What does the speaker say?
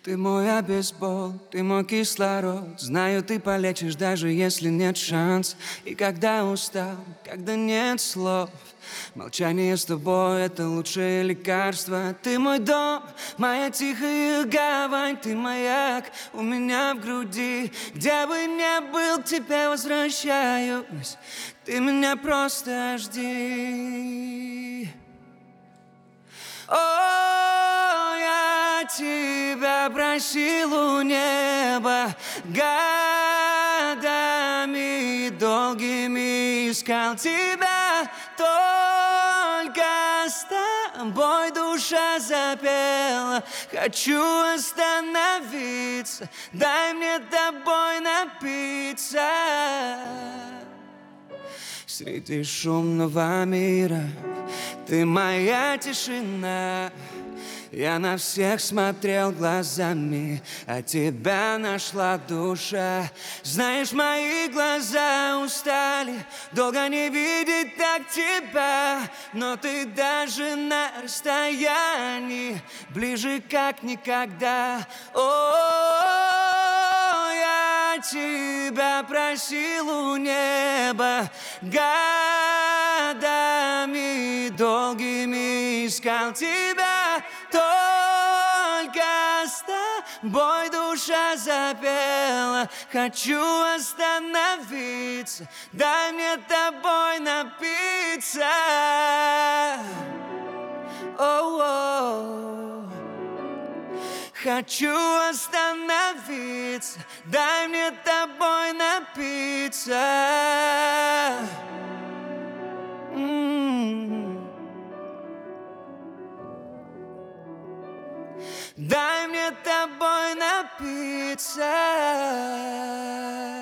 Ты мой обезбол, ты мой кислород. Знаю, ты полечишь, даже если нет шанс. И когда устал, когда нет слов, молчание с тобой — это лучшее лекарство. Ты мой дом, моя тихая гавань. Ты маяк у меня в груди. Где бы ни был, к тебе возвращаюсь. Ты меня просто жди. О, я тебя просил у неба, годами долгими искал тебя. Только с тобой душа запела. Хочу остановиться, дай мне тобой напиться. Среди шумного мира ты моя тишина. Я на всех смотрел глазами, а тебя нашла душа. Знаешь, мои глаза устали долго не видеть так тебя, но ты даже на расстоянии ближе как никогда. О, я тебя просил у неба, годами долгими искал тебя. Только с тобой душа запела. Хочу остановиться, дай мне тобой напиться. О-о-о. Хочу остановиться, дай мне тобой напиться. Дай мне тобой напиться.